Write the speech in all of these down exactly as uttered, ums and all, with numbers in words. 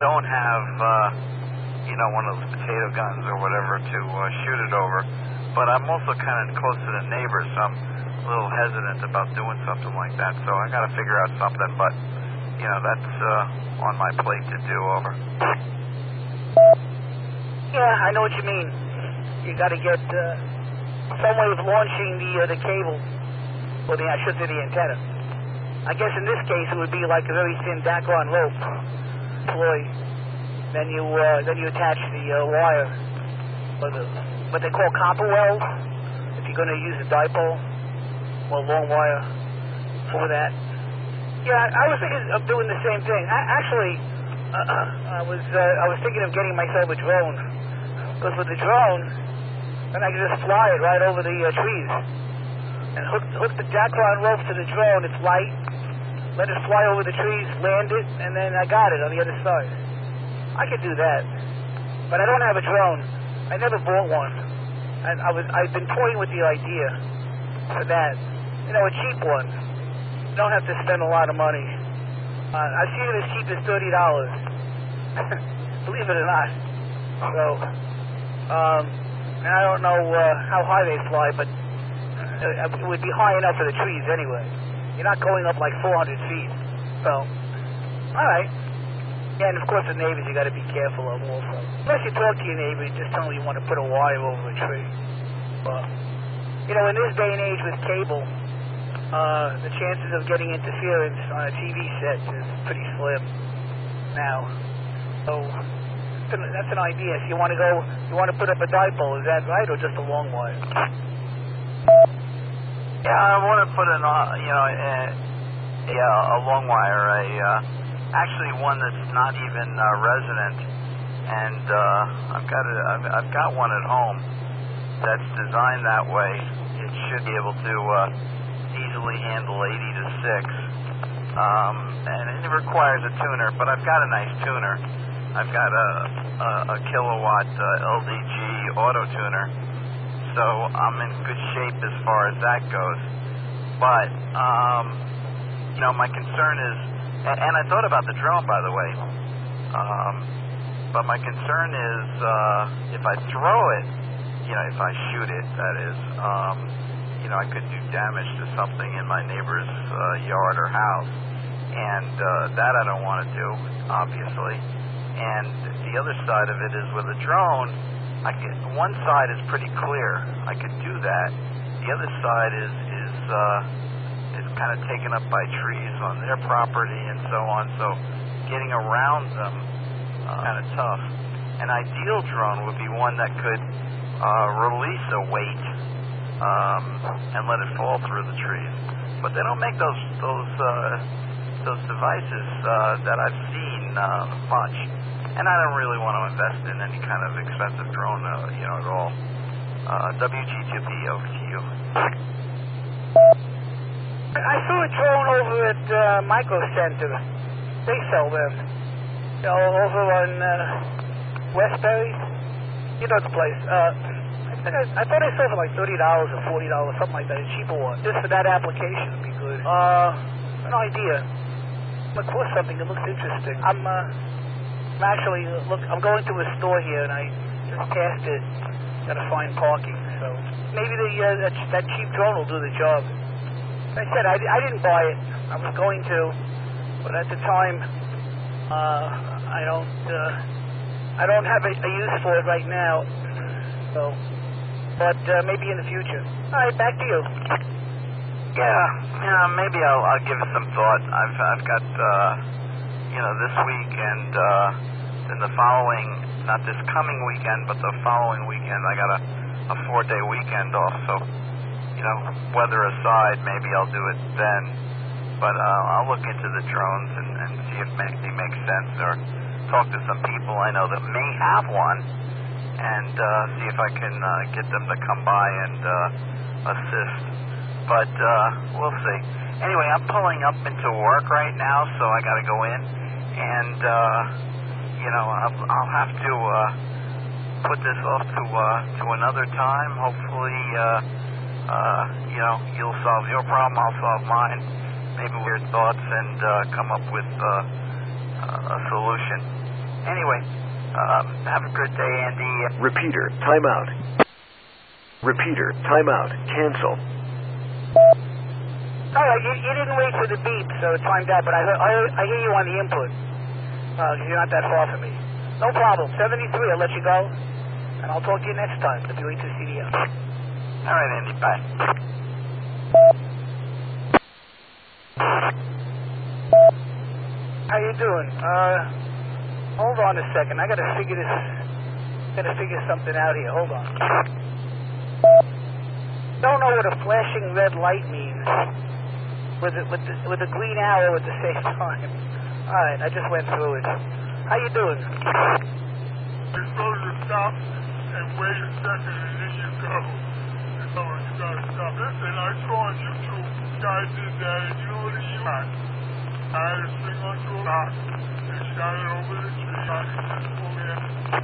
don't have, uh, you know, one of those potato guns or whatever to uh, shoot it over. But I'm also kind of close to the neighbors, so I'm a little hesitant about doing something like that. So I got to figure out something, but, you know, that's uh, on my plate to do. Over. Yeah, I know what you mean. You got to get uh, some way of launching the uh, the cable, or the I should say the antenna. I guess in this case it would be like a very thin Dacron rope deployed. Then you uh, then you attach the uh, wire, or the what they call copper wells, if you're going to use a dipole or long wire for that. Yeah, I was thinking of doing the same thing. I, actually, uh, I was uh, I was thinking of getting myself a drone, because with the drone, then I can just fly it right over the uh, trees and hook hook the Dacron rope to the drone. It's light. Let it fly over the trees, land it, and then I got it on the other side. I could do that, but I don't have a drone. I never bought one. And I was, I've been toying with the idea for that. You know, a cheap one. You don't have to spend a lot of money. Uh, I've seen it as cheap as thirty dollars. Believe it or not. So, um, and I don't know uh, how high they fly, but uh, it would be high enough for the trees anyway. You're not going up like four hundred feet. So, all right. Yeah, and of course the neighbors you got to be careful of also. Unless you talk to your neighbor, you just tell them you want to put a wire over a tree. But, you know, in this day and age with cable, uh, the chances of getting interference on a T V set is pretty slim now. So, that's an idea. If you want to go, you want to put up a dipole, is that right, or just a long wire? Yeah, I want to put an, uh, you know, a, yeah, a long wire, a, uh, actually one that's not even uh, resident, and uh, I've got a, I've, I've got one at home that's designed that way. It should be able to uh, easily handle eighty to six, um, and it requires a tuner, but I've got a nice tuner. I've got a, a, a kilowatt uh, L D G auto tuner, so I'm in good shape as far as that goes. But, um, you know, my concern is, and, and I thought about the drone, by the way, um, but my concern is uh, if I throw it, you know, if I shoot it, that is, um, you know, I could do damage to something in my neighbor's uh, yard or house, and uh, that I don't want to do, obviously. And the other side of it is with a drone, I can, one side is pretty clear. I could do that. The other side is is uh, is kind of taken up by trees on their property and so on. So getting around them uh, kind of tough. An ideal drone would be one that could uh, release a weight um, and let it fall through the trees. But they don't make those those uh, those devices uh, that I've seen uh, much. And I don't really want to invest in any kind of expensive drone, uh, you know, at all. Uh, W G two P, over to you. I saw a drone over at uh, Micro Center. They sell them. You know, over on uh, Westbury. You know the place. Uh, I, think I, I thought I saw it for like thirty dollars or forty dollars, something like that. A cheaper one. Just for that application would be good. Uh, an idea. I'm going to cost something that looks interesting. I'm, uh... I'm actually, look, I'm going to a store here, and I just passed it. Got to find parking, so maybe the uh, that, that cheap drone will do the job. Like I said, I, I didn't buy it. I was going to, but at the time, uh, I don't, uh, I don't have a, a use for it right now. So, but uh, maybe in the future. All right, back to you. Yeah, yeah, maybe I'll, I'll give it some thought. I've, I've got. Uh, You know, this week and uh, then the following, not this coming weekend, but the following weekend, I got a, a four-day weekend off. So, you know, weather aside, maybe I'll do it then. But uh, I'll look into the drones and, and see if maybe it makes sense, or talk to some people I know that may have one, and uh, see if I can uh, get them to come by and uh, assist. But uh, we'll see. Anyway, I'm pulling up into work right now, so I got to go in. And, uh, you know, I'll, I'll have to uh, put this off to uh, to another time. Hopefully, uh, uh, you know, you'll solve your problem, I'll solve mine. Maybe weird thoughts and uh, come up with uh, a solution. Anyway, um, have a good day, Andy. Repeater, timeout. Repeater, timeout. Cancel. All right, you, you didn't wait for the beep, so it timed out, but I, I, I hear you on the input. Uh, you're not that far from me. No problem. seventy-three, I'll let you go, and I'll talk to you next time. W A two C D L. All right, Andy, bye. How you doing? Uh, hold on a second. I gotta figure this, gotta figure something out here. Hold on. Don't know what a flashing red light means with the, with the, with the green arrow at the same time. All right, I just went through it. How you doing? You're supposed to stop and wait a second and then you go. You know, you gotta stop. Listen, I saw on YouTube guys did that, and you know what he got? I had a string onto a rock and shot it over the tree. I just pulled it.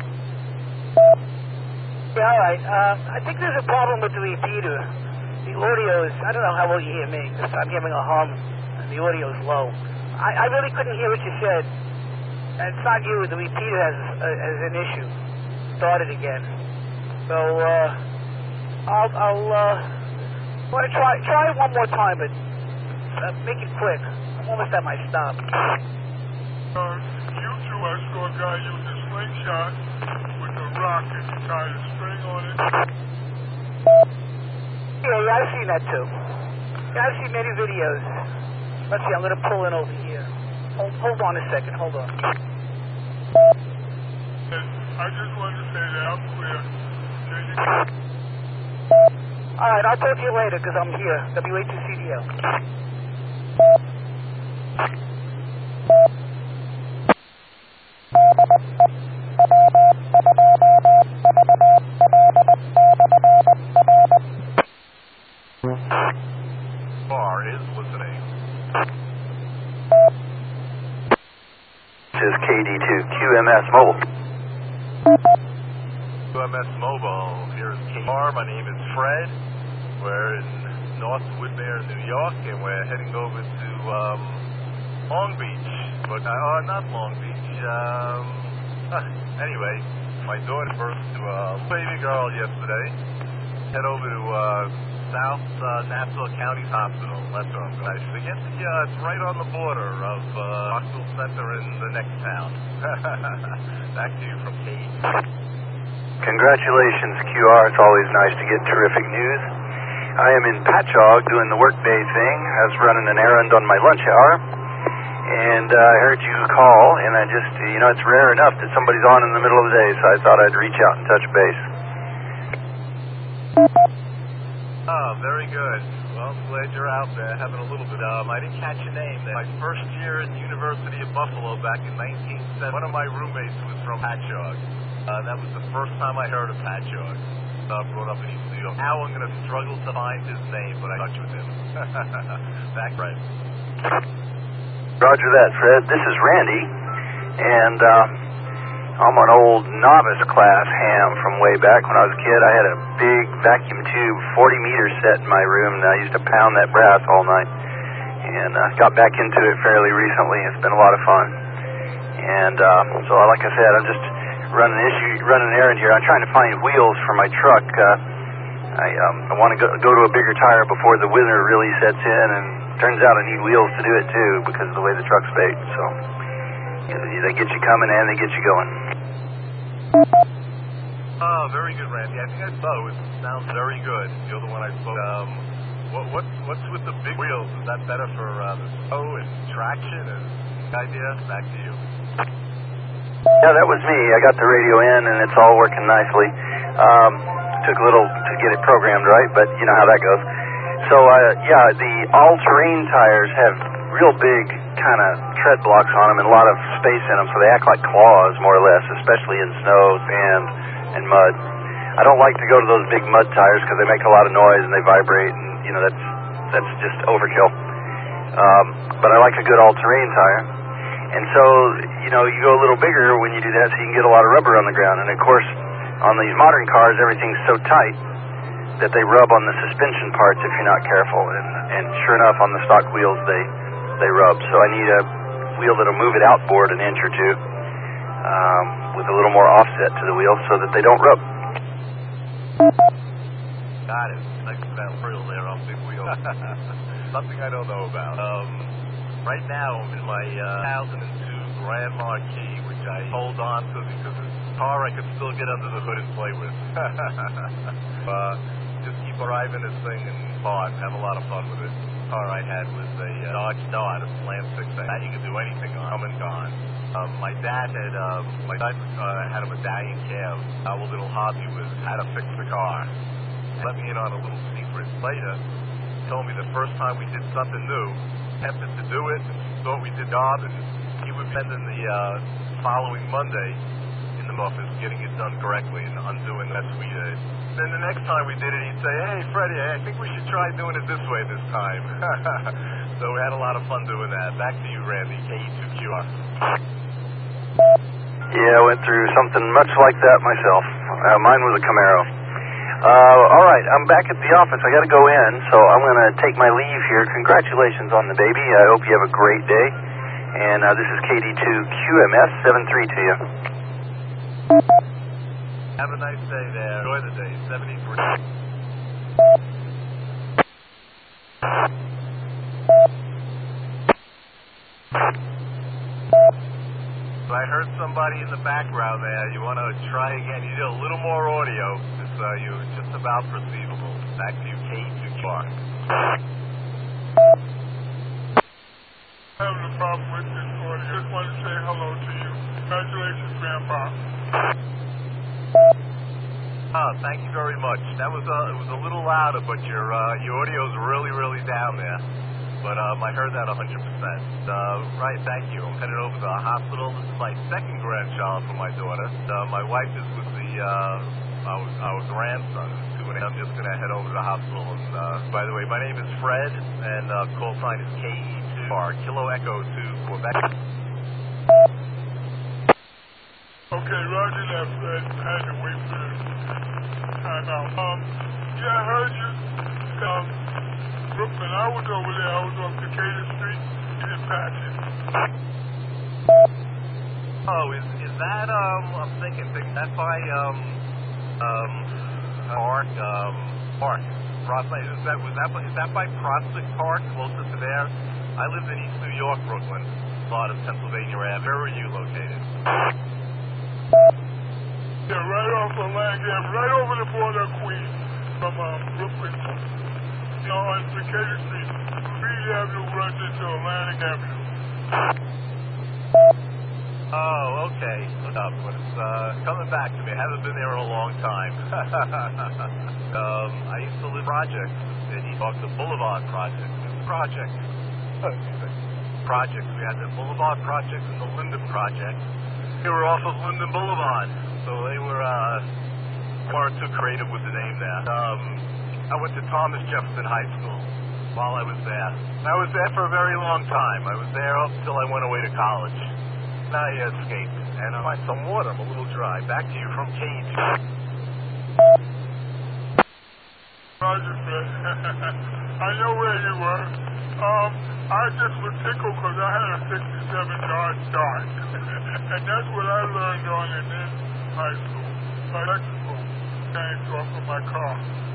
Yeah, all right. Uh, I think there's a problem with the repeater. The audio is, I don't know how well you hear me, because I'm giving a hum, and the audio is low. I, I really couldn't hear what you said. And it's not you, the repeater has, uh, has an issue. Started again. So, uh, I'll, I'll, uh, want to try, try it one more time, but uh, make it quick. I'm almost at my stop. Uh, YouTube, I saw a guy use a slingshot with a rock and he tied a string on it. Yeah, yeah, I've seen that too. Yeah, I've seen many videos. Let's see, I'm going to pull in over here. Hold, hold on a second, hold on. And I just wanted to say that I'm clear. Can you... All right, I'll talk to you later because I'm here. W A two C D L. Bar is listening. This is K D two Q M S Mobile. Q M S Mobile, here's K R. My name is Fred. We're in North Woodmere, New York, and we're heading over to um, Long Beach. But, uh, not Long Beach. Um, uh, anyway, my daughter birthed to a baby girl yesterday. Head over to uh, South uh, Nassau County Hospital. That's where I'm going. I forget the, uh, it's right on the border of uh, Hospital Center in the next town. Back to you from Kate. Congratulations, Q R. It's always nice to get terrific news. I am in Patchogue doing the workday thing. I was running an errand on my lunch hour, and uh, I heard you call, and I just, you know, it's rare enough that somebody's on in the middle of the day, so I thought I'd reach out and touch base. Oh, very good. Well, I'm glad you're out there having a little bit. Um, I didn't catch your name. My first year at the University of Buffalo back in nineteen seventy, one of my roommates was from Patchogue. Uh, that was the first time I heard of Patchogue. Uh, brought up in East New York. Now I'm going to struggle to find his name, but I touch with him. Back right. Roger that, Fred. This is Randy, and uh, I'm an old novice class ham from way back when I was a kid. I had a big vacuum tube, forty meter set in my room, and I used to pound that brass all night. And uh, got back into it fairly recently. It's been a lot of fun. And uh, so, like I said, I'm just running an issue, running an errand here. I'm trying to find wheels for my truck. Uh, I, um, I want to go, go to a bigger tire before the winter really sets in, and turns out I need wheels to do it too because of the way the truck's made. So you know, they get you coming and they get you going. Oh, very good, Randy. I think I saw it. It sounds very good. You're the one I spoke. Um, what, what's what's with the big wheels? Is that better for uh, the tow and traction? And idea? Back to you. Yeah, that was me. I got the radio in, and it's all working nicely. Um, took a little to get it programmed right, but you know how that goes. So, uh, yeah, the all-terrain tires have real big kind of tread blocks on them and a lot of space in them, so they act like claws, more or less, especially in snow, sand, and mud. I don't like to go to those big mud tires because they make a lot of noise and they vibrate, and, you know, that's that's just overkill. Um, but I like a good all-terrain tire. And so, you know, you go a little bigger when you do that so you can get a lot of rubber on the ground. And, of course, on these modern cars, everything's so tight that they rub on the suspension parts if you're not careful. And, and sure enough, on the stock wheels, they, they rub. So I need a wheel that'll move it outboard an inch or two. um, with a little more offset to the wheels so that they don't rub. Got it. Nice that wheel there on big wheels. Something I don't know about. Um, right now I'm in my uh, two thousand two Grand Marquis, which I hold on to because it's a car I could still get under the hood and play with. uh, just keep driving this thing and fun, have a lot of fun with it. The car I had was a uh, Dodge Dart, a Slam six A. That you could do anything on, come and gone. Um, my dad had um, my dad uh, had a medallion cab. Our little hobby was how to fix the car. Let me in on a little secret later. He told me the first time we did something new, tempted to do it, thought we did job, and he would spend in the uh, following Monday in the office getting it done correctly and undoing the mess we did. Then the next time we did it, he'd say, "Hey, Freddie, I think we should try doing it this way this time." So we had a lot of fun doing that. Back to you, Randy, K E two Q R. Yeah, I went through something much like that myself. Uh, mine was a Camaro. Uh, all right, I'm back at the office. I got to go in, so I'm going to take my leave here. Congratulations on the baby. I hope you have a great day. And uh, this is K D two Q M S seven three to you. Have a nice day there. Enjoy the day. seventy-three. So I heard somebody in the background there. You want to try again? You did a little more audio. It's uh, you just about perceivable. Back to you, K E two Q R. Having a problem with this audio. Just want to say hello to you. Congratulations, Grandpa. Oh, thank you very much. That was uh, it was a little louder, but your uh, your audio's really, really down there. But um, I heard that one hundred percent. Uh, right, thank you. I'm headed over to the hospital. This is my second grandchild for my daughter. Uh, my wife is with the uh, our, our grandson, who's two and I'm just going to head over to the hospital. And uh, by the way, my name is Fred, and uh, call sign is K E two R, Kilo Echo two, Quebec. Okay, roger that, Fred. I had to wait for the time out. Um, yeah, I heard you. Um, Brooklyn, I was over there. I was off Decatur Street. You didn't pass it. Oh, is is that um? I'm thinking, is that by um um Park um Park Prospect? Is that was that is that by Prospect Park, closer to there? I lived in East New York, Brooklyn, part of Pennsylvania Avenue. Where were you located? Yeah, right off of Langham, right over the border of Queens from um, Brooklyn. You know, on Decatur Street. Reed Avenue runs into Atlantic Avenue. Oh, okay. Look up, but it's uh, coming back to me. I haven't been there in a long time. um, I used to live projects in East York, the Boulevard Project. Project. Projects. We had the Boulevard Project and the Linden Project. They were off of Linden Boulevard, so they were uh, weren't too creative with the name there. Um, I went to Thomas Jefferson High School while I was there. I was there for a very long time. I was there up until I went away to college. Now I escaped, and I find some water. I'm a little dry. Back to you from K E two. Roger, Fred. I know where you were. Um, I just was tickled because I had a sixty-seven Dodge Dart. And that's what I learned on in this high school. Electrical changed off of my car.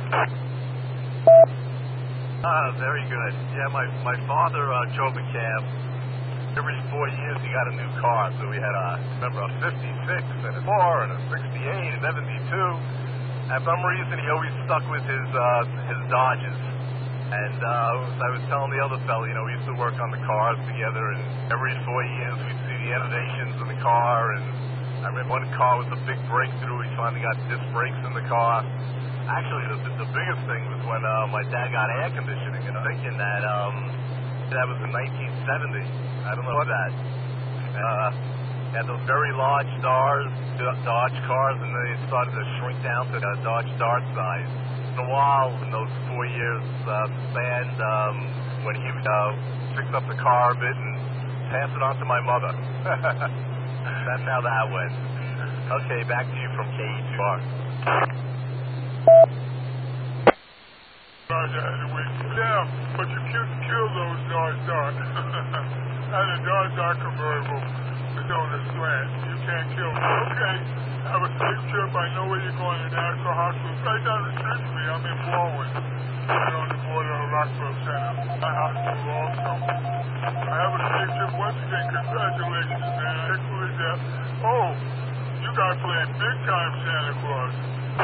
Ah, very good. Yeah, my, my father uh, drove a cab. Every four years he got a new car. So we had a, remember, a fifty-six and a four and a sixty-eight and seventy-two. And for some reason he always stuck with his uh, his Dodges. And uh, I was telling the other fellow, you know, we used to work on the cars together, and every four years we'd see the innovations in the car. And I remember one car was a big breakthrough. He finally got disc brakes in the car. Actually, the, the biggest thing was when uh, my dad got air conditioning, and I'm thinking that um, that was in nineteen seventy. I don't know what that. Uh, had those very large Dodge, Dodge cars, and they started to shrink down to the Dodge Dart size. In a while, in those four years uh, spanned, um, when he uh, picked up the car a bit and passed it on to my mother. That's how that went. Okay, back to you from K E two R. Roger, I had to wait. Yeah, but you couldn't kill those Dodge Darts. I had a Dodge Dart convertible with on a slant. You can't kill me. Okay, have a safe trip. I know where you're going to National Hospital. It's right down the street from me. I'm in Warwick. Right on the border of Rockville Center. My hospital also. I have a safe trip. Once again, congratulations, man. Excellent death. Oh, you guys playing big time Santa Claus.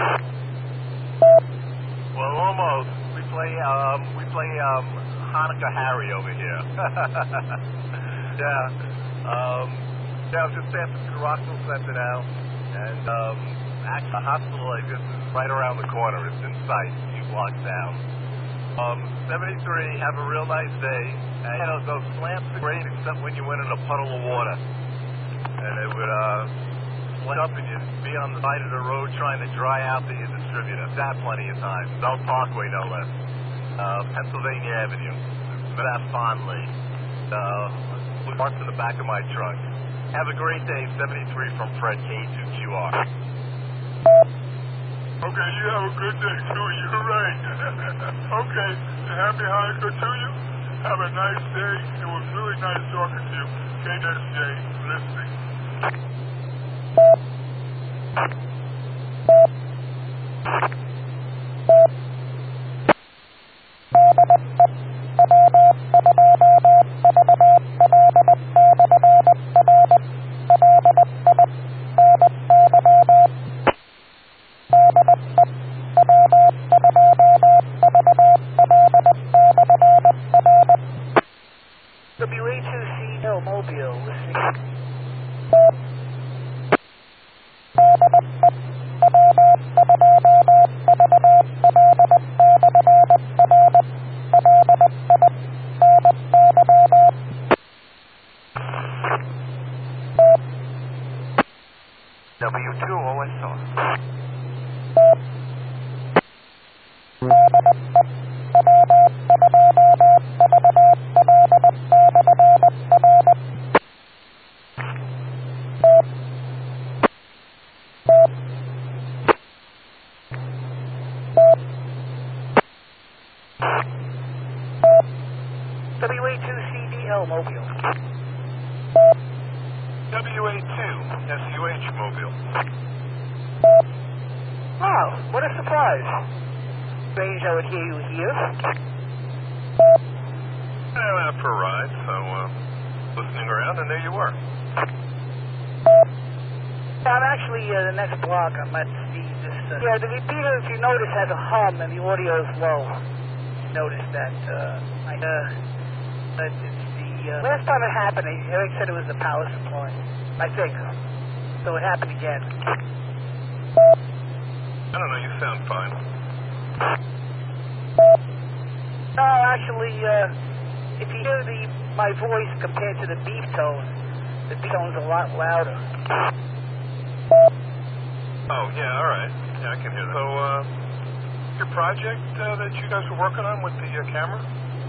Well, almost. We play, um, we play, um, Hanukkah Harry over here. yeah. Um, yeah, I'm just passing through Rockville Center now. And, um, actually, the hospital, I guess, is right around the corner. It's in sight, a few blocks down. Um, seventy-three, have a real nice day. And, you know, those slants are great except when you went in a puddle of water. And it would, uh, slant up and you'd be on the side of the road trying to dry out the distributor. That plenty of times. Bell Parkway, no less. Uh, Pennsylvania Avenue. For that fondly. Uh, parts in the back of my truck. Have a great day, seventy-three from Fred K two Q R. Okay, you have a good day too. You're right. Okay, happy Hanukkah to you. Have a nice day. It was really nice talking to you. K S J, listening. W A two C L Mobile, listening. W two O S O. W A two C D L Mobile. W A two S U H Mobile. Wow, what a surprise. Strange I would hear you here. I went out for a ride, so, uh, listening around, and there you were. I'm actually uh, the next block. I'm at the, this, uh, yeah, the repeater, if you notice, has a hum and the audio is low. Notice that, uh, I, uh, but it's the, uh, last time it happened, Eric said it was the power supply, I think. So it happened again. I don't know, you sound fine. No, actually, uh, if you hear the, my voice compared to the beef tone, the beef tone's a lot louder. Oh, yeah, all right. Yeah, I can hear that. So, uh, your project uh, that you guys were working on with the uh, camera?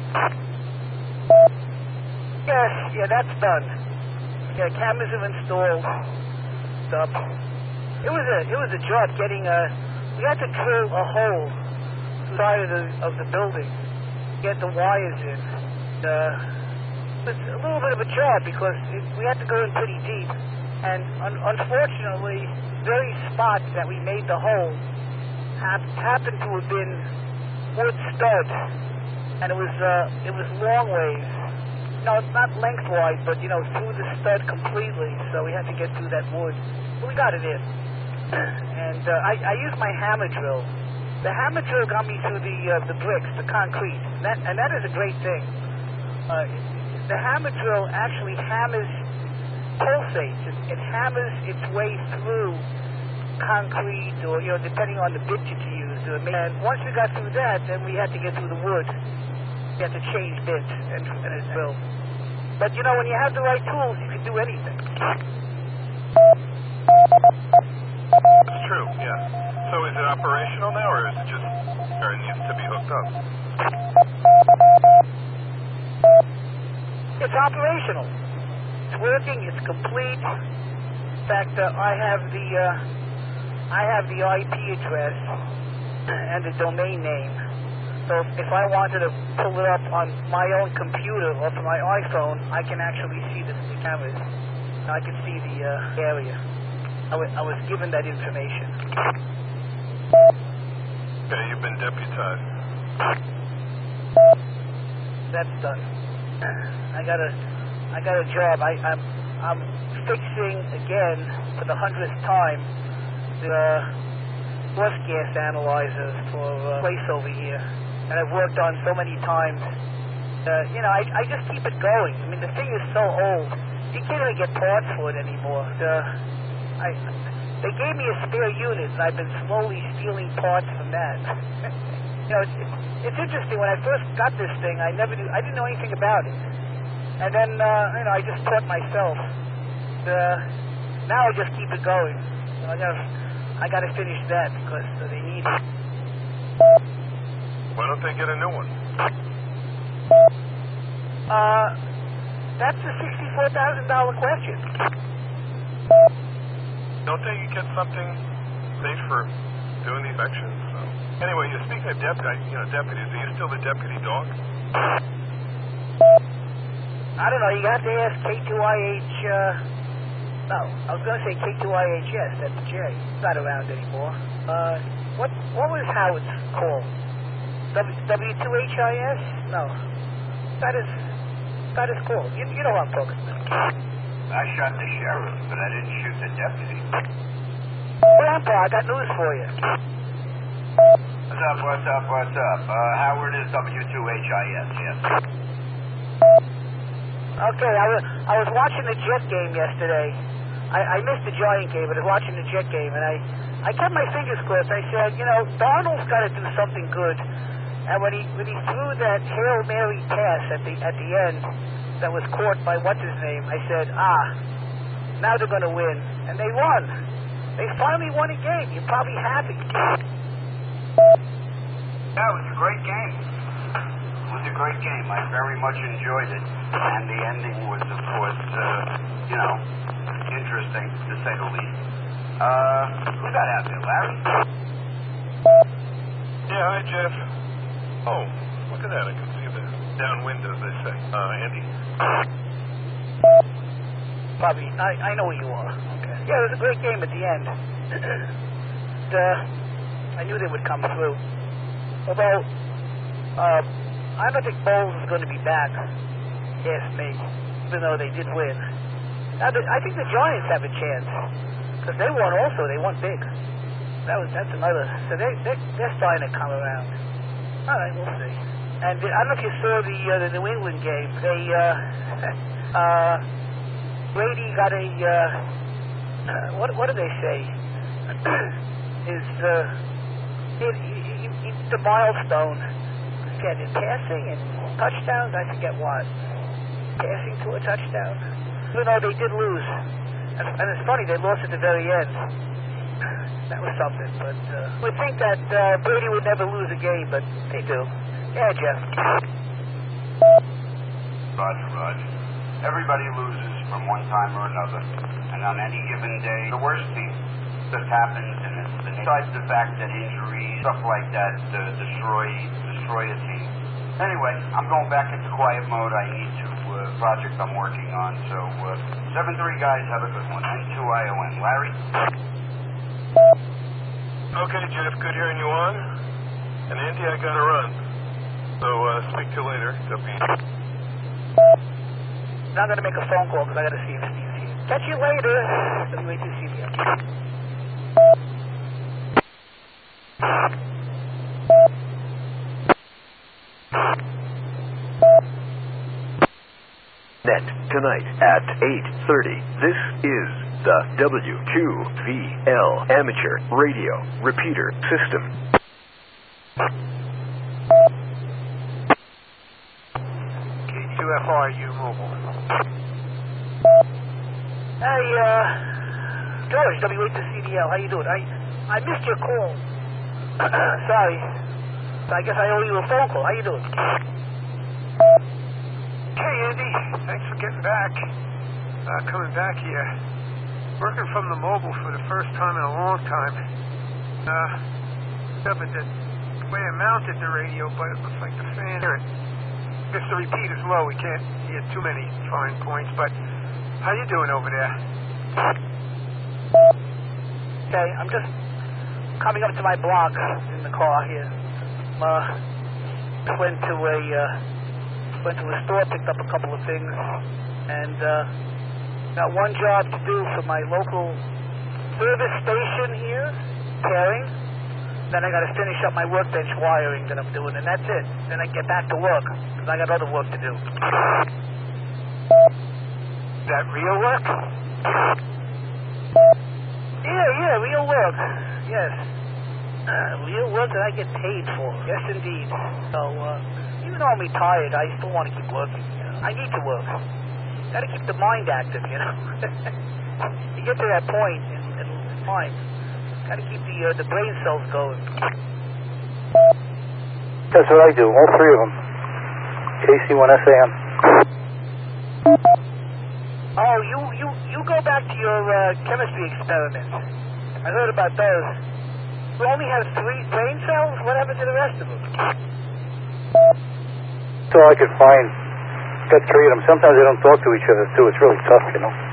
Yes, yeah, that's done. Yeah, cameras are installed. Up. It was a it was a job getting a. We had to drill a hole through the side of the of the building, get the wires in. Uh, it was a little bit of a job because it, we had to go in pretty deep, and un, unfortunately, the very spot that we made the hole hap, happened to have been wood stud, and it was uh, it was long ways. No, not lengthwise, but, you know, through the stud completely, so we had to get through that wood. But we got it in. And uh, I, I used my hammer drill. The hammer drill got me through the uh, the bricks, the concrete, and that, and that is a great thing. Uh, the hammer drill actually hammers, pulsates. It, it hammers its way through concrete, or, you know, depending on the bit that you use. And once we got through that, then we had to get through the wood. You have to change bits and, and it will. But you know, when you have the right tools, you can do anything. That's true, yeah. So is it operational now, or is it just, or it needs to be hooked up? It's operational. It's working. It's complete. In fact, uh, I have the uh, I have the I P address and the domain name. So if, if I wanted to pull it up on my own computer or from my iPhone, I can actually see the, the cameras. I could see the uh, area. I, w- I was given that information. Okay, you've been deputized. That's done. I got a, I got a job. I, I'm, I'm fixing again for the hundredth time the uh, force gas analyzers for a place over here, and I've worked on so many times. Uh, you know, I, I just keep it going. I mean, the thing is so old, you can't even get parts for it anymore. Uh, I, they gave me a spare unit, and I've been slowly stealing parts from that. You know, it's, it's interesting. When I first got this thing, I never knew, I didn't know anything about it, and then uh, you know, I just taught myself. Uh, now I just keep it going. So I got, I got to finish that because uh, they need it. Why don't they get a new one? Uh, that's a sixty-four thousand dollar question. Don't they get something safe for doing the inspections? So. Anyway, you're speaking of deputy, you know, deputies. Are you still the deputy dog? I don't know. You have to ask K two I H. Uh, no, I was going to say K two I H S. That's Jay. He's not around anymore. Uh, what what was Howard's call? W two H I S? No, that is that is cool. You, you know what I'm talking about. I shot the sheriff, but I didn't shoot the deputy. Grandpa, I got news for you. What's up, what's up, what's up? Uh, Howard is W two H I S, yes. Okay, I was, I was watching the Jet game yesterday. I, I missed the Giant game, but I was watching the Jet game, and I, I kept my fingers crossed. I said, you know, Darnold's got to do something good. And when he when he threw that Hail Mary pass at the at the end that was caught by what's his name, I said, ah, now they're going to win. And they won. They finally won a game. You're probably happy. Yeah, it was a great game. It was a great game. I very much enjoyed it. And the ending was, of course, uh, you know, interesting, to say the least. Uh, who got out there, Larry? Yeah, hi, Jeff. Oh, look at that. I can see the downwind, as they say. Uh, Andy? Bobby, I, I know who you are. Okay. Yeah, it was a great game at the end. and, uh, I knew they would come through. Although, uh, I don't think Bowles is going to be back, ask me, even though they did win. Now, the, I think the Giants have a chance, because they won also. They won big. That was That's another. So they, they, they're starting to come around. All right, we'll see. And uh, I don't know if you saw the uh, the New England game. They, uh, uh, Brady got a, uh, uh, what what do they say? Is, uh, he, he, he, the milestone. Again, in passing and touchdowns, I forget what. Passing to a touchdown. Even though they did lose. And, and it's funny, they lost at the very end. That was something, but uh, we'd think that uh, Brady would never lose a game, but they do. Yeah, Jeff. Roger, Roger. Everybody loses from one time or another, and on any given day, the worst thing that happens, and it's the, besides the fact that injuries, stuff like that, uh, destroy destroy a team. Anyway, I'm going back into quiet mode. I need to uh, project I'm working on. So uh, seven three guys, have a good one. N two I O N. Larry. Okay, Jeff, good hearing you on. And Andy, I gotta run. So, uh, speak to you later. W. Now I'm going to make a phone call because I got to see if Steve's here. Catch you later. W A two C D L. Net tonight at eight thirty. This is the W two V L Amateur Radio Repeater System. K two F R U Mobile. Hey, uh, George, W A two C D L, how you doing? I, I missed your call. Sorry. I guess I owe you a phone call. How you doing? Hey, Andy. Thanks for getting back. Uh, coming back here. Working from the mobile for the first time in a long time. Uh, discovered that the way I mounted the radio, but it looks like the fan. Hear it. Guess the repeat is low. We can't hear too many fine points, but How you doing over there? Okay, I'm just coming up to my block in the car here. Uh, went to a uh, went to a store, picked up a couple of things, and uh, got one job to do for my local service station here, pairing. Then I got to finish up my workbench wiring that I'm doing, and that's it. Then I get back to work because I got other work to do. Is that real work? Yeah, yeah, real work. Yes. Uh, real work that I get paid for. Yes, indeed. So, uh, even though I'm retired, I still want to keep working. You know? I need to work. Got to keep the mind active, you know. You get to that point in, in mind. Got to keep the uh, the brain cells going. That's what I do. All three of them. K C one S A M. Oh, you you you go back to your uh, chemistry experiments. I heard about those. You only have three brain cells? What happened to the rest of them? That's all I could find. Got three of them. Sometimes they don't talk to each other, too. It's really tough, you know.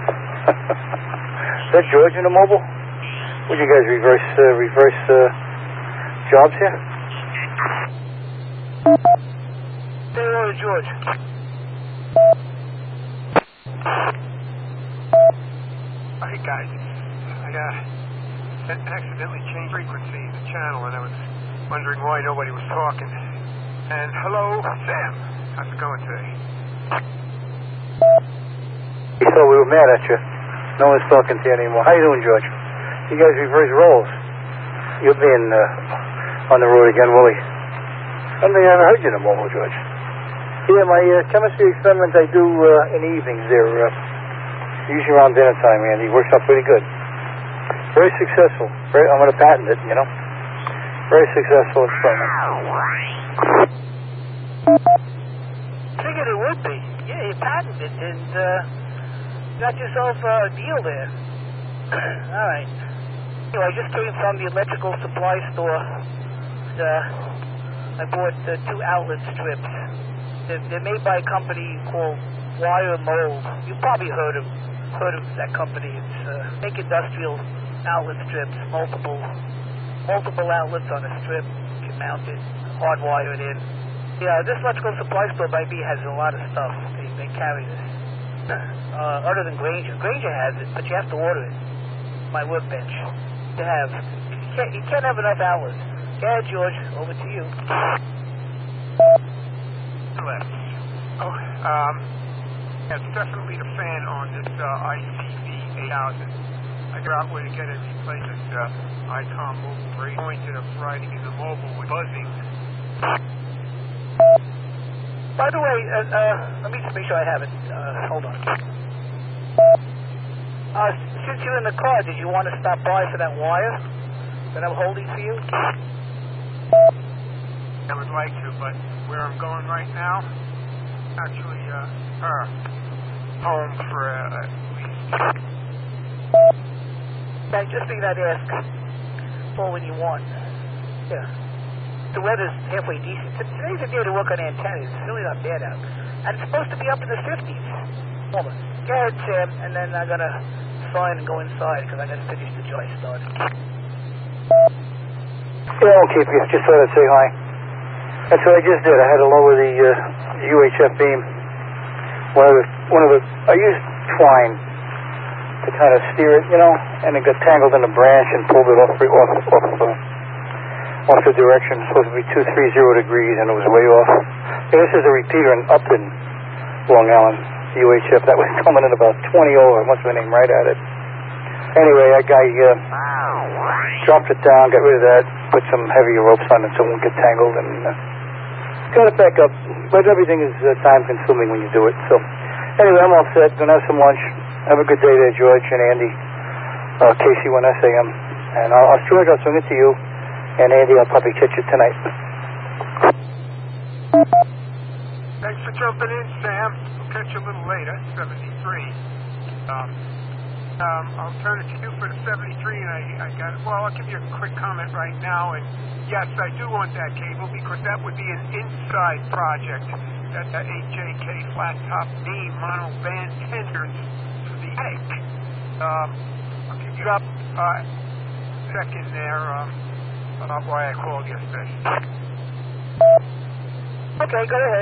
Is that George in the mobile? Would you guys reverse uh, reverse uh, jobs here? Say hello to George. Hey, guys. I uh, accidentally changed frequency in the channel, and I was wondering why nobody was talking. And hello, Sam. How's it going today? He thought we were mad at you. No one's talking to you anymore. How you doing, George? You guys reverse roles. You're being uh, on the road again, Willie. I don't think I ever heard you in the mobile, George. Yeah, my uh, chemistry experiments I do uh, in the evenings. They're uh, usually around dinner time, Andy. Works out pretty good. Very successful. Very, I'm going to patent it, you know. Very successful experiment. Figured it would be. Yeah, you patented it, and uh, got yourself a deal there. All right. Anyway, I just came from the electrical supply store. Uh, I bought uh, two outlet strips. They're, they're made by a company called Wire Mold. You've probably heard of heard of that company. It's uh, make industrial outlet strips, multiple multiple outlets on a strip. You can mount it, hardwire it in. Yeah, this electrical supply store by me has a lot of stuff. They, they carry this. Uh, other than Granger. Granger has it, but you have to order it. My workbench. You have. You can't, you can't have enough outlets. Go ahead, George. Over to you. Left. Oh, um, that's definitely the fan on this uh, I C V eight thousand. I figure out where to get it replacement uh, ICOM mobile radio. Pointed of writing in the mobile with buzzing. By the way, uh, uh, let me just make sure I have it. Uh, hold on. Uh, since you're in the car, did you want to stop by for that wire that I'm holding for you? I would like to, but where I'm going right now, actually, uh, her home for uh, at least. I just figured I'd ask for when you want. Yeah. The weather's halfway decent. Today's a day to work on antennas. It's really not bad out. And it's supposed to be up in the fifties. Hold on. Go ahead, Sam, and then I'm going to sign and go inside because I got to finish the job I started. Yeah, I'll keep you. Just thought I'd say hi. That's what I just did. I had to lower the uh, U H F beam. One of the, one of the, I used twine to kind of steer it, you know, and it got tangled in a branch and pulled it off, off, off, uh, off the direction. It's supposed to be two thirty degrees, and it was way off. Yeah, this is a repeater in Upton, Long Island, U H F. That was coming in about twenty over. Must have been aimed right at it. Anyway, that guy uh, dropped it down, got rid of that, put some heavier ropes on it so it won't get tangled, and uh, got it back up. But everything is uh, time-consuming when you do it. So, anyway, I'm all set. Gonna have some lunch. Have a good day there, George and Andy. Uh, K C one S A M. And I'll, I'll George, I'll swing it to you. And Andy, I'll probably catch you tonight. Thanks for jumping in, Sam. We'll catch you a little later, seventy-three. Um, um, I'll turn it to you for the seventy-three, and I, I got it. Well, I'll give you a quick comment right now. And yes, I do want that cable because that would be an inside project. that uh, H J K flat top beam mono band tenders to the attic. Um, I'll give you up uh, second there um, about why I called yesterday. Okay, go ahead.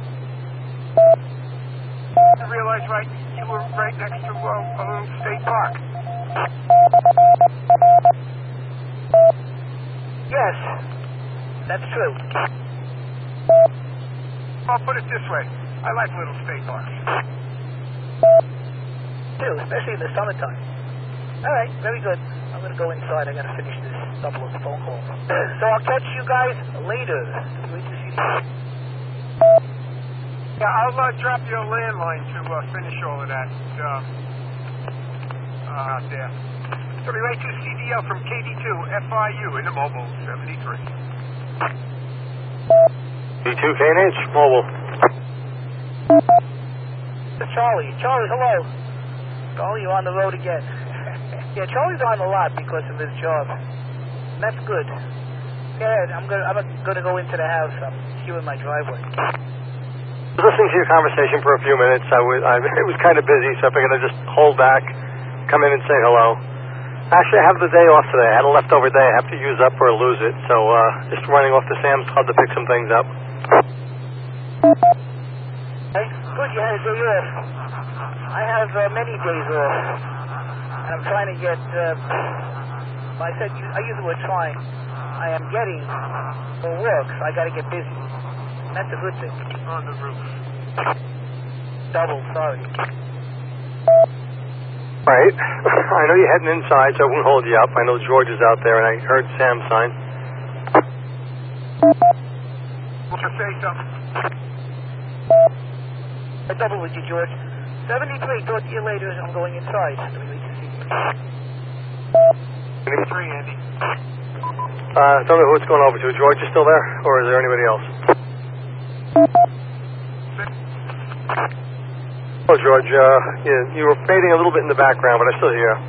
I realized right you were right next to uh, a little state park. Yes, that's true. I'll put it this way. I like little state parks. Too, especially in the summertime. All right, very good. I'm going to go inside. I got to finish this couple of phone calls. So I'll catch you guys later. Wait to see you. Yeah, I'll uh, drop you a landline to uh, finish all of that um, uh, out there. So we write to C D L from K D two F I U in the mobile seventy-three. D two K N H, mobile. Charlie. Charlie, hello. Charlie, you're on the road again. Yeah, Charlie's on a lot because of his job. And that's good. Yeah, I'm gonna I'm gonna go into the house. I'm here in my driveway. I was listening to your conversation for a few minutes. I was I, it was kind of busy, so I figured I'd just hold back, come in and say hello. Actually, I have the day off today. I had a leftover day. I have to use up or lose it. So uh, just running off to Sam's Club to pick some things up. Hey, good, you had a day off. I have uh, many days off. And I'm trying to get, uh, well, I said, I use the word trying. I am getting more work, so I got to get busy. And that's a good thing. On the roof. Double, sorry. Right. I know you're heading inside, so I won't hold you up. I know George is out there, and I heard Sam sign. Want to say something? A double with you, George. seventy-three, talk to you later. I'm going inside. Wait to see you. seventy-three, Andy. Uh, don't know who it's going over to. George is still there, or is there anybody else? Oh, George, uh, you, you were fading a little bit in the background, but I still hear you.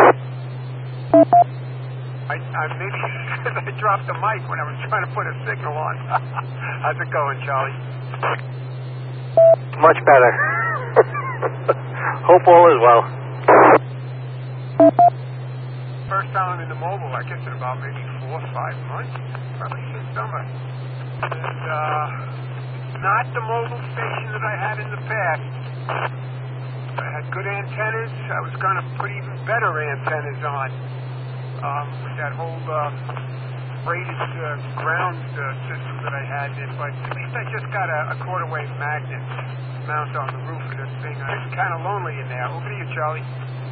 I, I maybe I dropped the mic when I was trying to put a signal on. How's it going, Charlie? Much better. Hope all is well. First time in the mobile, I guess in about maybe four or five months, probably since summer. And, uh, not the mobile station that I had in the past. I had good antennas. I was going to put even better antennas on. Um, with that whole uh, braided uh, ground uh, system that I had in. But at least I just got a, a quarter wave magnet mount on the roof of this thing. It's kind of lonely in there. Over to you, Charlie.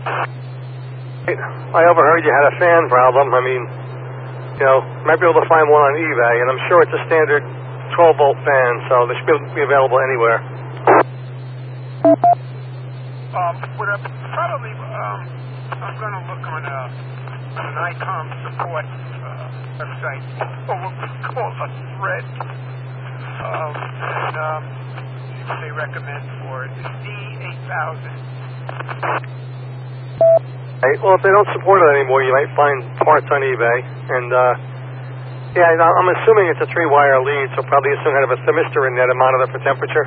I overheard you had a fan problem. I mean, you know, might be able to find one on eBay, and I'm sure it's a standard twelve volt fan, so they should be available anywhere. Um, what I probably, um, I'm going to look on, a, on an ICOM support uh, website, or what we call a thread, um, and um, see what they recommend for it. It's D eight thousand. Right. Well, if they don't support it anymore, you might find parts on eBay, and uh, yeah, I'm assuming it's a three-wire lead, so probably it's some kind of a thermistor in there to monitor for temperature.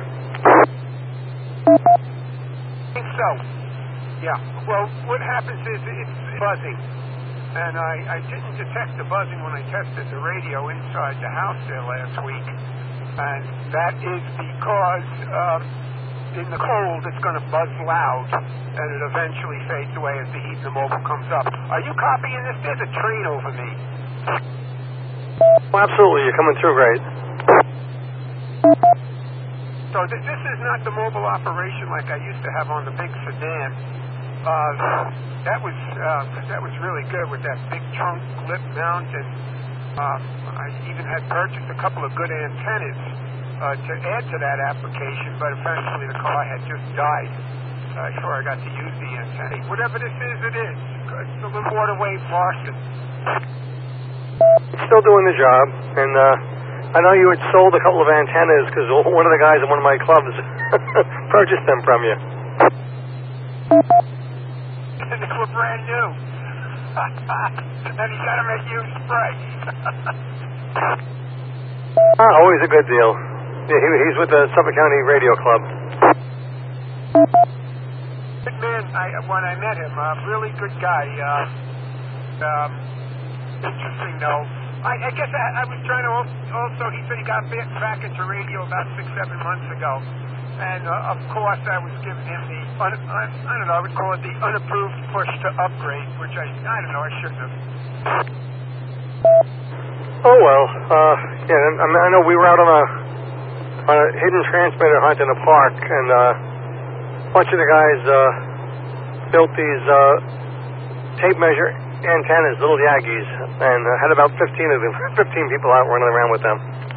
I think so. Yeah. Well, what happens is it's buzzing, and I, I didn't detect the buzzing when I tested the radio inside the house there last week, and that is because um, in the cold it's going to buzz loud, and it eventually fades away as the heat in the mobile comes up. Are you copying this? There's a train over me. Well, absolutely. You're coming through great. So th- this is not the mobile operation like I used to have on the big sedan. Uh, that was uh, that was really good with that big trunk lip mount, and uh, I even had purchased a couple of good antennas uh, to add to that application, but eventually the car had just died uh, before I got to use the antenna. Whatever this is, it is. It's a little water wave Larson. Still doing the job, and uh, I know you had sold a couple of antennas because one of the guys in one of my clubs purchased them from you. They were brand new. And you got to make you spray. Ah, always a good deal. Yeah, he, he's with the Suffolk County Radio Club. Good man. I, when I met him, a really good guy. Uh, um, interesting, though. I, I guess I, I was trying to also, he said he got back into radio about six, seven months ago. And, uh, of course, I was giving him the, un, un, I don't know, I would call it the unapproved push to upgrade, which I, I don't know, I shouldn't have. Oh, well, uh, yeah, I, mean, I know we were out on a, on a hidden transmitter hunt in a park, and uh, a bunch of the guys uh, built these uh, tape measure antennas, little Yagis, and uh, had about fifteen of them, fifteen people out running around with them.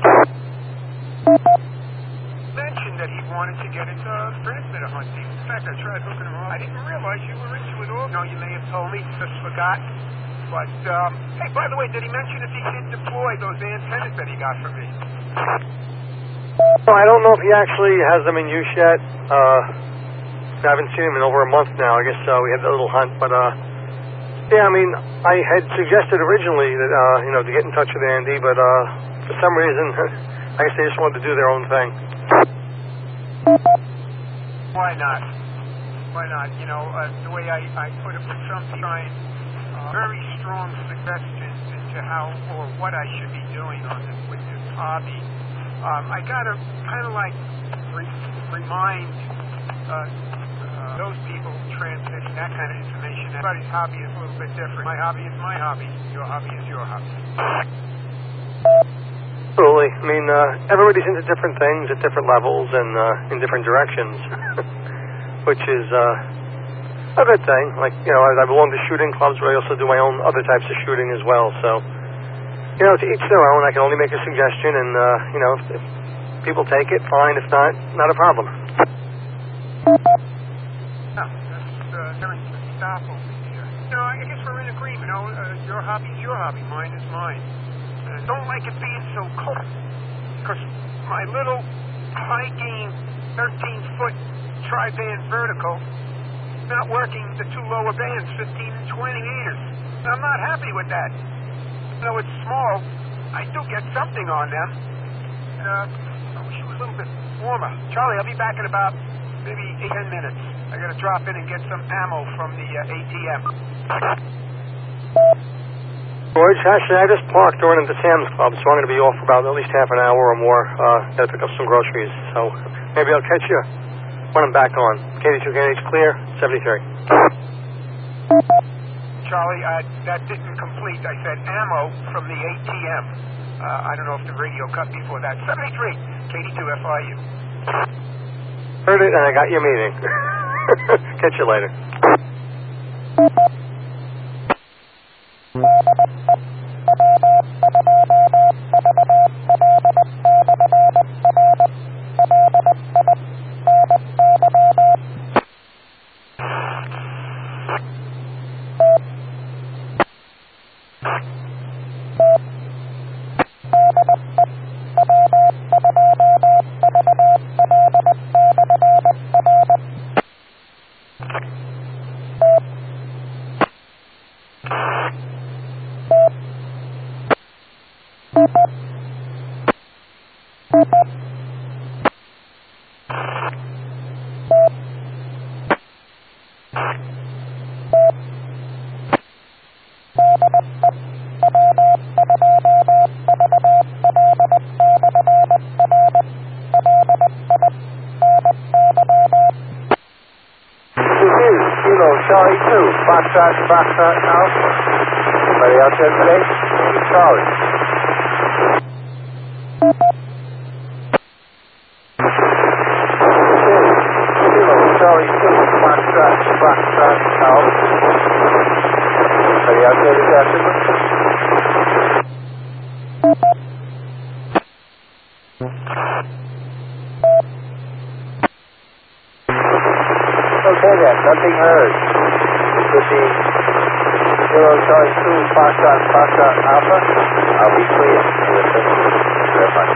Mentioned that he wanted to get into uh, transmitter hunting. In fact, I tried hooking him up. I didn't realize you were into it all. No, you may have told me, just forgot. But, um, hey, by the way, did he mention if he did deploy those antennas that he got from me? Well, I don't know if he actually has them in use yet. Uh, I haven't seen him in over a month now. I guess uh, we had a little hunt, but, uh, yeah, I mean, I had suggested originally that, uh, you know, to get in touch with Andy, but, uh, for some reason, I guess they just wanted to do their own thing. Why not? Why not? You know, uh, the way I, I put it with some people, trying uh, very strong suggestions into how or what I should be doing on this with this hobby. Um, I gotta kind of like re- remind uh, uh, those people transmitting that kind of information. Everybody's hobby is a little bit different. My hobby is my hobby. Your hobby is your hobby. Absolutely. I mean, uh, everybody's into different things at different levels and uh, in different directions, which is uh, a good thing. Like, you know, I, I belong to shooting clubs, but I also do my own other types of shooting as well. So, you know, to each their own. I can only make a suggestion, and, uh, you know, if, if people take it, fine. If not, not a problem. No, that's uh, very stop over here. You know, I guess we're in agreement. You know, uh, your hobby is your hobby. Mine is mine. I don't like it being so cold, because my little hiking thirteen-foot tri-band vertical is not working the two lower bands, fifteen and twenty meters. And I'm not happy with that. Even though it's small, I do get something on them. Uh, I wish it was a little bit warmer. Charlie, I'll be back in about maybe eight, ten minutes. I got to drop in and get some ammo from the uh, A T M. George, actually, I just parked over at the Sam's Club, so I'm going to be off for about at least half an hour or more. Uh, got to pick up some groceries, so maybe I'll catch you when I'm back on. K D two K H clear, seventy-three. Charlie, uh, that didn't complete. I said ammo from the A T M. Uh, I don't know if the radio cut before that. seventy-three, K D two F I U. Heard it, and I got your meeting. Catch you later. Charlie two, Foxtrot, Foxtrot, Alpha. Anybody out there today? Maybe Charlie. Kilo, Charlie two, Foxtrot, Foxtrot, Alpha. Anybody out there this afternoon? Okay then, nothing heard. With the Zero Charlie two, Foxtrot, Foxtrot, Alpha, I'll be clear. Thank you very much.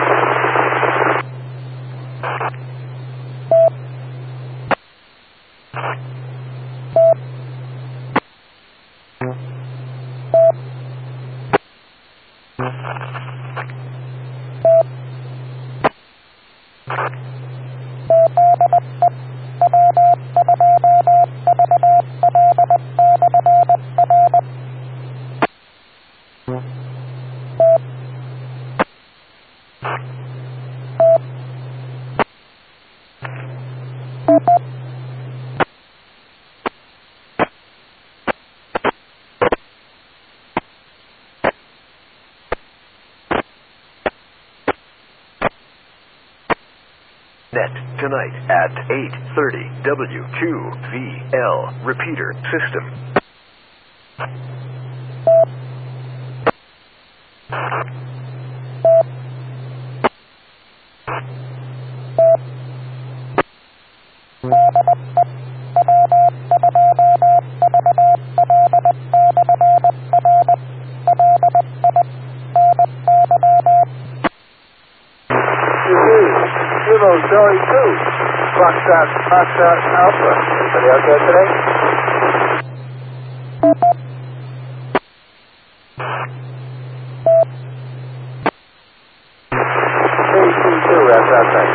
Net tonight at eight thirty W Q V L repeater system. Charlie two, Foxtrot, Foxtrot Alpha. Anybody out there today? K C two, that's outside.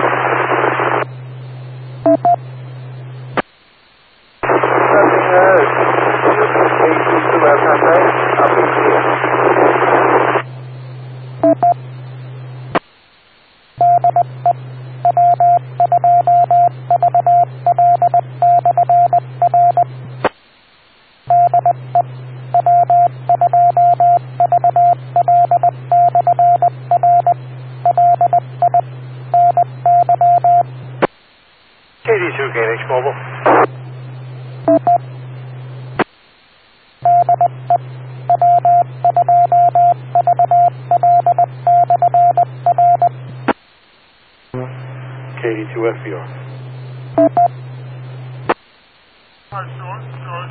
Nothing heard. K C two, that's outside. I'll be here. K D two, K N H Mobile. K D two F B R. Hi, Sean. Sean.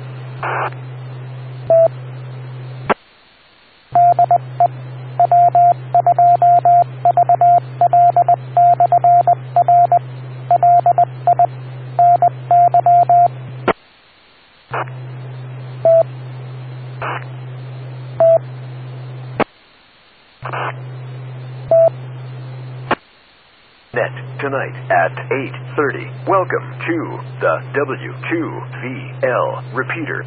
Net tonight at eight thirty. Welcome to the W Q V L repeater.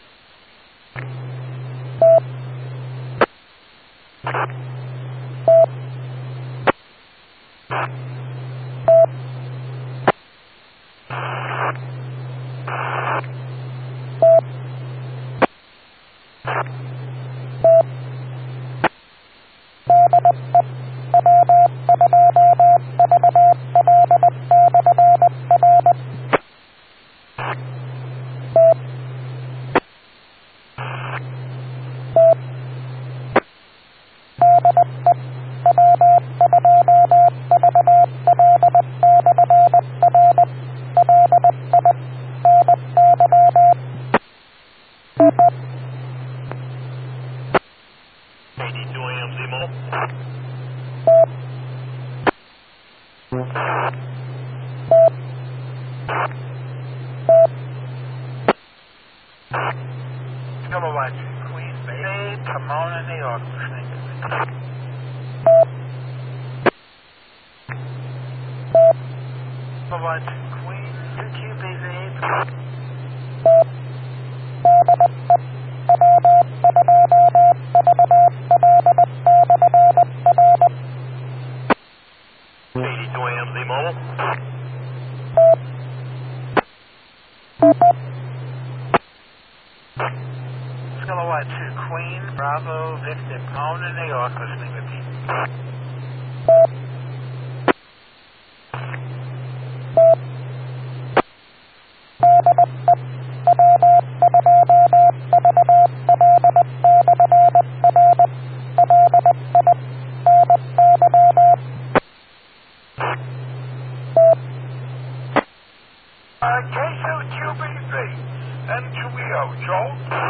eighty-two A M Z Mobile. Kilowatt, Queen Bay, Pomona, New York. Kilowatt, Queen, Q B Z. eighty-two A M Z Mobile. Kilowatt two, Queen, Bravo, Victor, Pomona, New York. Listening, repeat. Uh, K two Q B Z, N two E O, Joe?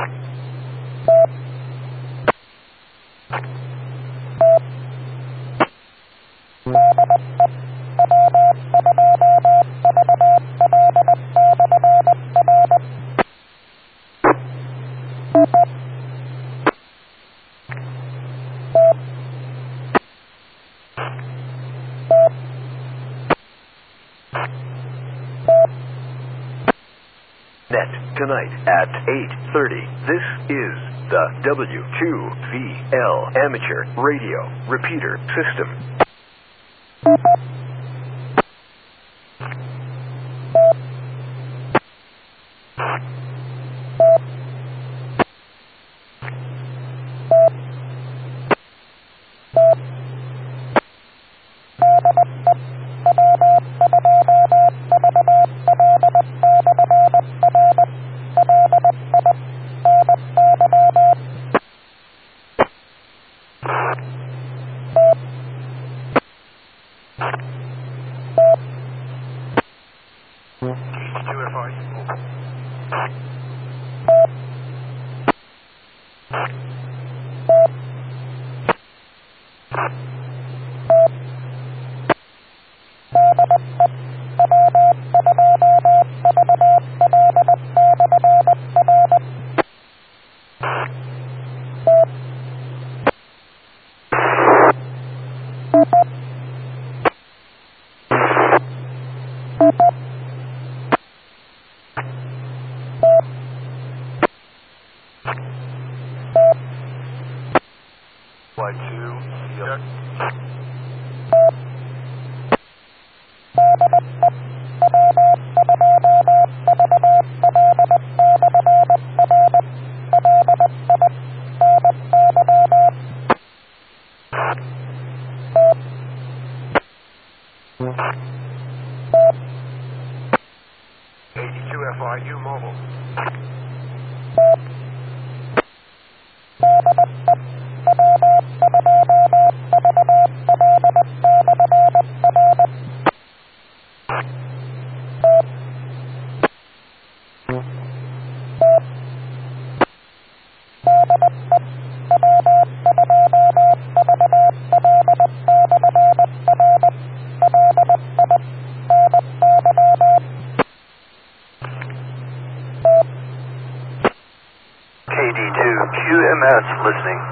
Net tonight at eight thirty. This is the W Q V L amateur radio repeater system. Flight two, yep. eighty-two F I U mobile. K D two Q M S listening.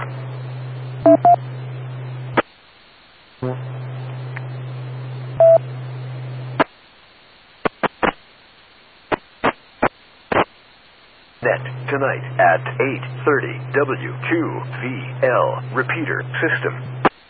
Net tonight at eight thirty W Q V L repeater system.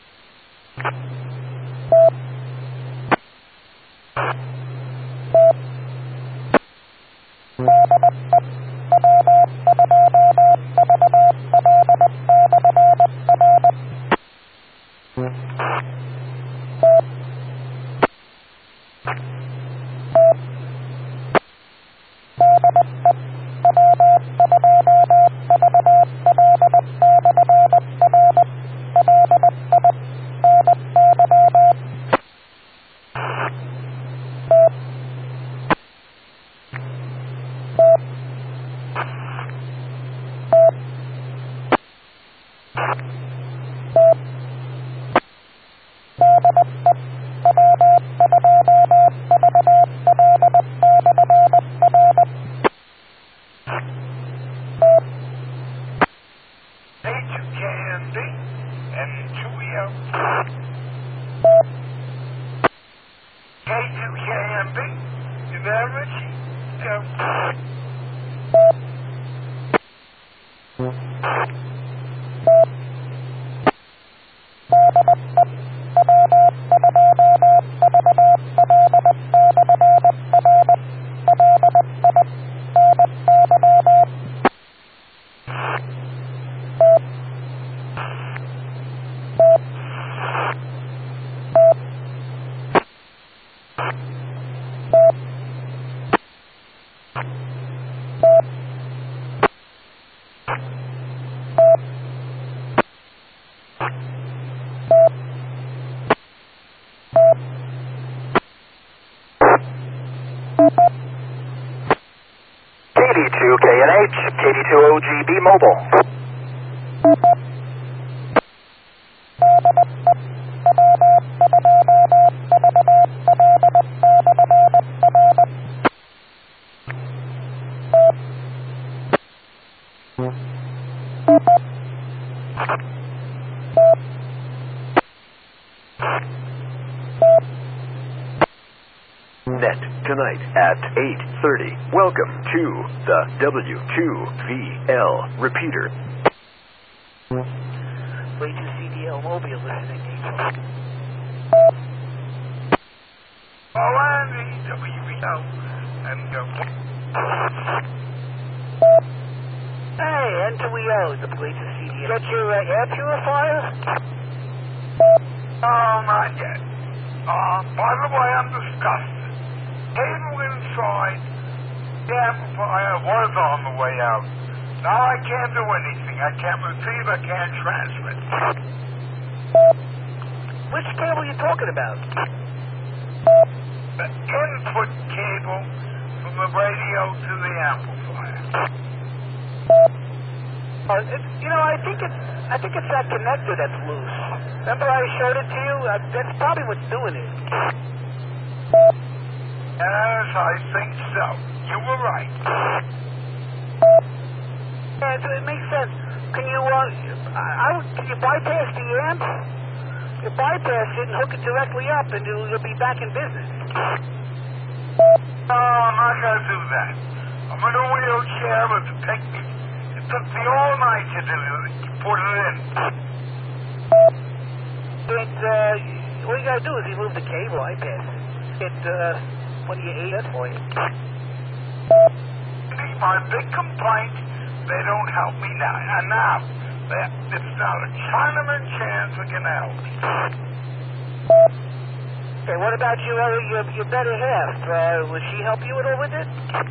K D two K N H, K D two O G B mobile. Net tonight at eight thirty. Welcome to the W Q V L repeater. Way to C D L mobile listening. Oh, I'm the W V L. And, uh, Hey, N two E O, the Way to C D L. Got your uh, air purifier? oh, not yet. Uh, by the way, I'm disgusted. Cable inside the amplifier was on the way out. Now I can't do anything. I can't receive, I can't transmit. Which cable are you talking about? The input cable from the radio to the amplifier. Uh, it, you know, I think it's I think it's that connector that's loose. Remember I showed it to you? Uh, that's probably what's doing it. Yes, I think so. You were right. Yeah, so it makes sense. Can you, uh, I, I, can you bypass the amp? You bypass it and hook it directly up and you'll, you'll be back in business. No, I'm not going to do that. I'm in a wheelchair. It'll take me, it took me all night to do it, to put it in. But, uh, all you got to do is remove the cable, I pass it. It, uh, what do you eat? That's for you. My big complaint, they don't help me now. And now, it's not a Chinaman chance we can help me. Okay, what about your, uh, your, your better half? Uh, will she help you at all with it?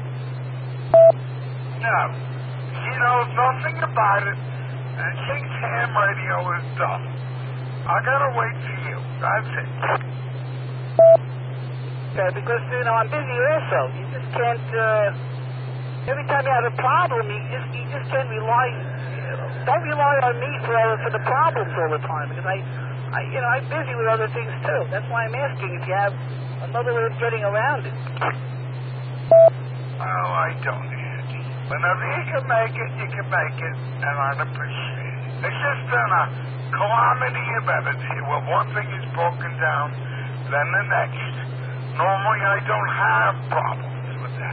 No. She knows nothing about it, and she thinks ham radio is dumb. I gotta wait for you. That's it. Okay, because, you know, I'm busy also. You just can't, uh, every time you have a problem, you just, you just can't rely, don't rely on me for, uh, for the problems all the time, because I, I, you know, I'm busy with other things too. That's why I'm asking if you have another way of getting around it. Oh, I don't, Andy. Whenever you can make it, you can make it, and I'd appreciate it. It's just been a calamity of errors here, where one thing is broken down, then the next. Normally, I don't have problems with that.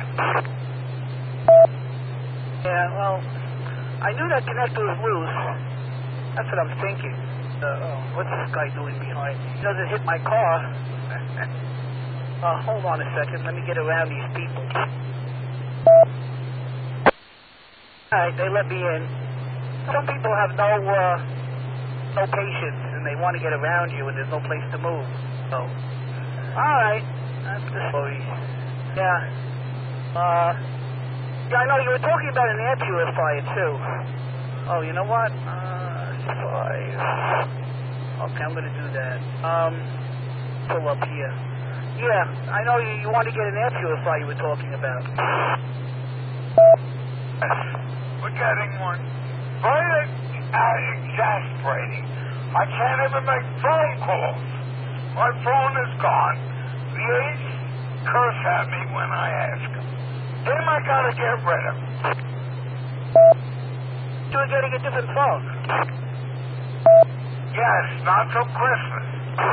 Yeah, well, I knew that connector was loose. That's what I'm thinking. Uh, oh, what's this guy doing behind me? He doesn't hit my car. uh, hold on a second. Let me get around these people. All right, they let me in. Some people have no, uh, no patience, and they want to get around you, and there's no place to move. So, all right, that's the story. Yeah. Uh, yeah, I know you were talking about an air purifier too. Oh, you know what? Uh, five. Okay, I'm gonna do that. Um, pull up here. Yeah, I know you, you want to get an air purifier you were talking about. Yes, we're getting one. Very uh, exasperating. I can't even make phone calls. My phone is gone. The aides curse at me when I ask them. Him I gotta get rid of. You're getting a different phone. Yes, not till Christmas.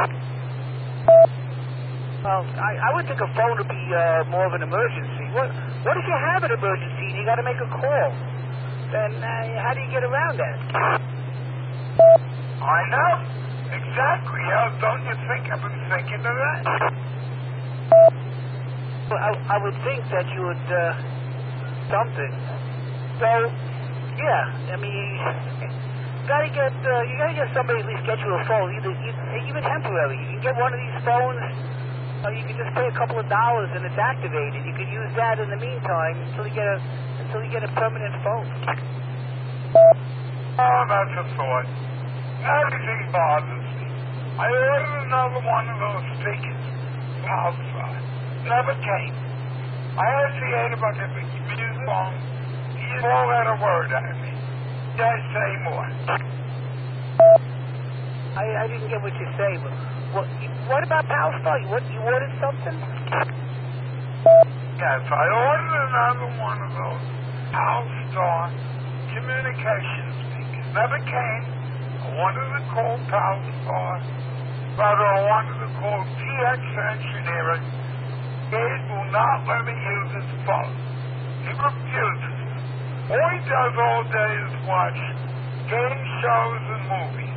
Well, I, I would think a phone would be uh, more of an emergency. What What if you have an emergency and you got to make a call? Then uh, how do you get around that? I know. Exactly. Uh, don't you think I've been thinking of that? Well, I, I would think that you would, uh, something. So, yeah, I mean, you gotta get, uh, you gotta get somebody at least get you a phone, either, even temporary. You can get one of these phones, or you can just pay a couple of dollars and it's activated. You can use that in the meantime until you get a, until you get a permanent phone. Oh, that's a thought. Everything bothers me. I ordered another one of those speakers from outside. Never came. I asked the aide about the music phone. He just all had a word at me. Did I say more? I, I didn't get what you say, but what, what about Palstar? What, you ordered something? Yes, I ordered another one of those Palstar communication speakers. Never came. I wanted to call Palstar, but I wanted to call T X Engineering. Gabe will not let me use his phone. He refuses. All he does all day is watch game shows and movies.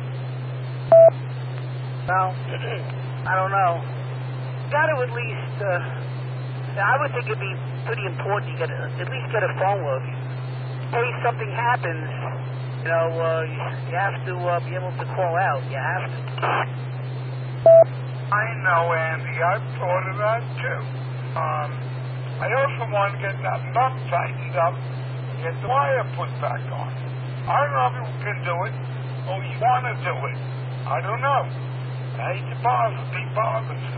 Well, I don't know. You got to at least, uh, I would think it'd be pretty important you get a, at least get a phone with you. In case something happens, you know, uh, you have to uh, be able to call out. You have to. I know, Andy. I've thought of that, too. Um, I also want to get that nut tightened up and get the wire put back on. I don't know if you can do it or you want to do it. I don't know. I hate to bother, be bothersome.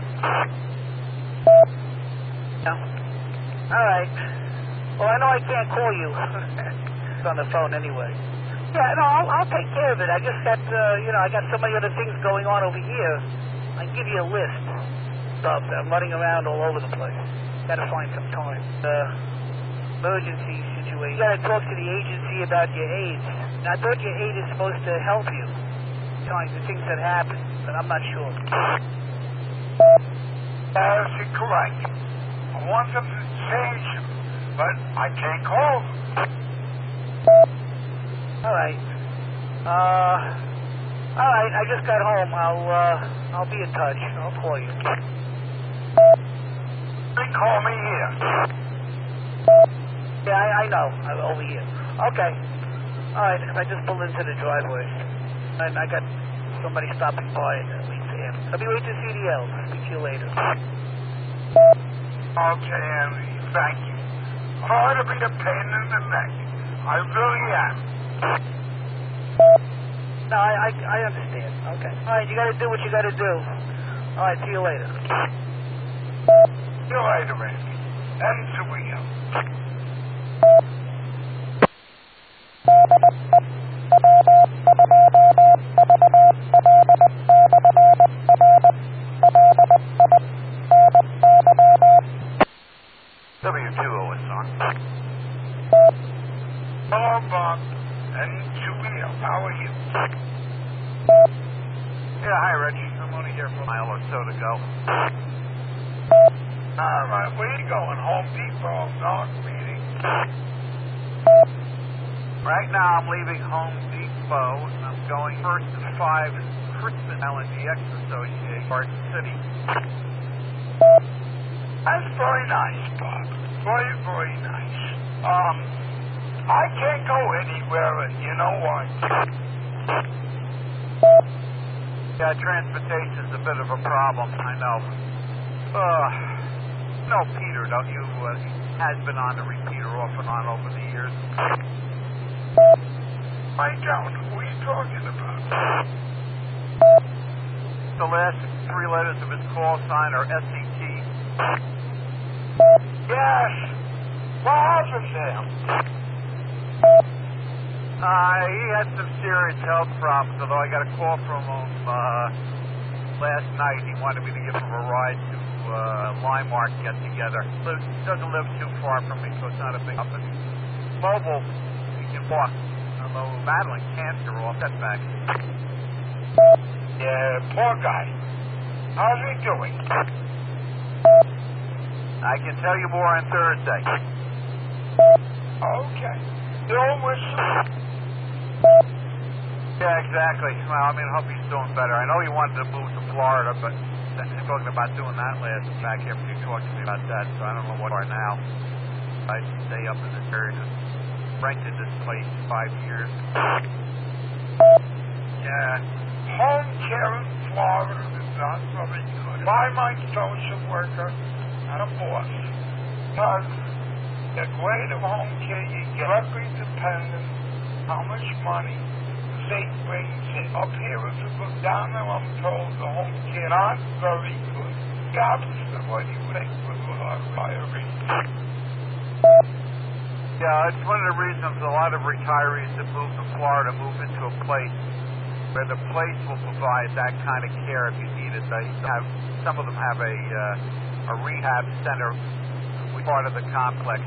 Yeah. All right. Well, I know I can't call you. It's on the phone anyway. Yeah, no, I'll, I'll take care of it. I just got, uh, you know, I got so many other things going on over here. I can give you a list of stuff that I'm running around all over the place. Got to find some time. Uh, emergency situation. You got to talk to the agency about your aids. Now, I thought your aid is supposed to help you, telling the things that happen, but I'm not sure. That is correct. I want them to change you, but I can't call them. All right. Uh, all right. I just got home. I'll uh, I'll be in touch. I'll call you. They call me here. Yeah, I, I know. I'm over here. Okay. All right. I just pulled into the driveway, and I got somebody stopping by and wait for him. I'll be waiting to see the L. Speak to you later. Okay, Andy. Thank you. Sorry to be a pain in the neck. I really am. No, I, I, I understand. Okay. All right, you got to do what you got to do. All right, see you later. See you later, Andy. And to Rio. W two O S on. Hello, Bob. And to Rio. How are you? Yeah, hi, Reggie. I'm only here for a mile or so to go. All right, where you going? Home Depot, North meeting? Right now, I'm leaving Home Depot, and I'm going first to five Christmas L N G X Association, Garden City. That's very nice, Bob. Very, very nice. Um, I can't go anywhere, and you know why? Yeah, transportation's a bit of a problem, I know. Uh, you know Peter, don't you? Uh, he has been on the repeater off and on over the years. I don't. Who are you talking about? The last three letters of his call sign are S E T. Yes. What happened to him? Uh, he had some serious health problems, although I got a call from him uh, last night. He wanted me to give him a ride to uh, Limemark get together. Lives, doesn't live too far from me, so it's not a big company. Mobile, he can walk, although battling cancer off that back. Yeah, poor guy. How's he doing? I can tell you more on Thursday. Okay. Still with Yeah, exactly. Well, I mean, I hope he's doing better. I know he wanted to move to Florida, but he's talking about doing that last back here. You talked to me about that, so I don't know what are now. I stay up in this area. Rented this place five years. Yeah. Home care in Florida is not very good. By my social worker and a boss. Because the grade of home care you get directly dependent how much money the state brings in. Up here, if you look down there, I'm told the home care not very good. The opposite of what you think with a lot of retirees. Yeah, it's one of the reasons a lot of retirees that move to Florida move into a place where the place will provide that kind of care if you need it. They have, some of them have a uh, a rehab center, which is part of the complex.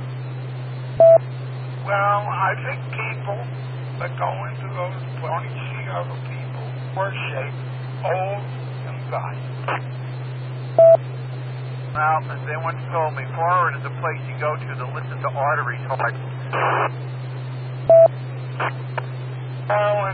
Well, I think people that go into those places see other people worse shape, old and dying. Well, as they once told me, Florida is a place you go to to listen to arteries heart. Well,